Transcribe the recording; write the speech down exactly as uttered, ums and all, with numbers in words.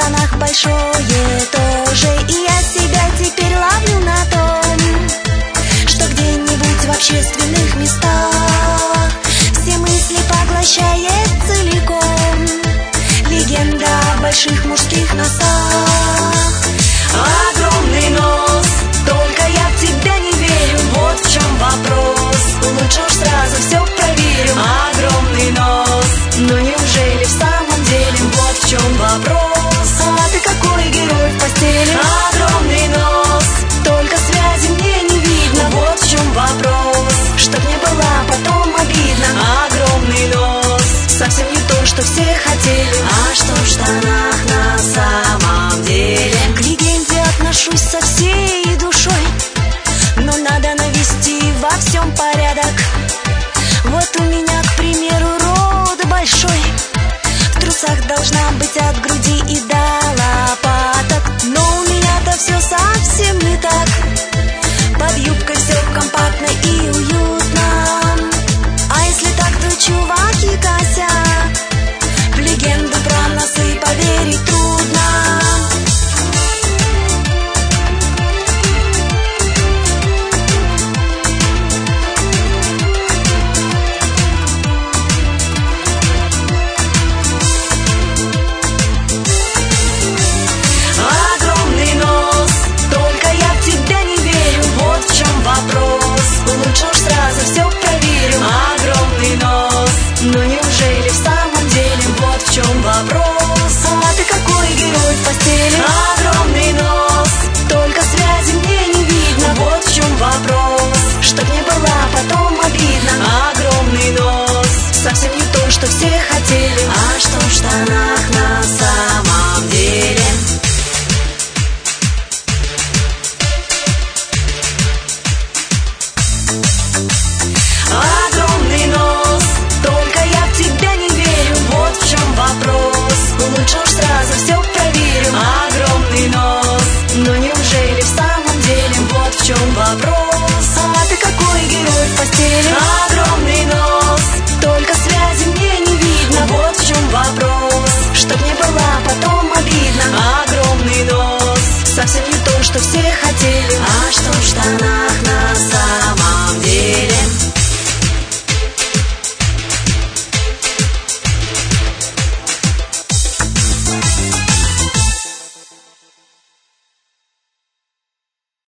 штанах большое тоже. И я себя теперь ловлю на том, что где-нибудь в общественных местах все мысли поглощает целиком легенда о больших мужских носах. Огромный нос, только я в тебя не верю, вот в чем вопрос. Лучше уж сразу все проверим. Огромный нос, но неужели в самом деле? Вот в чем вопрос. А ты какой герой в постели? Огромный нос, только связи мне не видно. Вот в чем вопрос, чтоб не было потом обидно. Огромный нос, совсем не то, что все хотели. А что в штанах на самом деле? К легенде отношусь со всей душой, но надо навести во всем порядок. Вот у меня, к примеру, рот большой, в трусах должна быть от груди и до лопаток. Но у меня-то все совсем не так. Под юбкой все компактно и уютно. А если так, то чувак и косяк. В легенду про носы поверить трудно. Лучше уж сразу все проверим. Огромный нос, но неужели в самом деле? Вот в чем вопрос. А ты какой герой в постели? Огромный нос, только связи мне не видно. Вот в чем вопрос, чтоб не было потом обидно. Огромный нос, совсем не то, что все хотели. А что в штанах на самом деле? Огромный нос, только я в тебя не верю. Вот в чем вопрос. Лучше уж сразу все проверим. Огромный нос, но неужели в самом деле? Вот в чем вопрос. А ты какой герой в постели? Огромный нос, только связи мне не видно. Вот в чем вопрос, чтоб не было потом обидно. Огромный нос, совсем не то, что все хотели. А что в штанах на самом деле?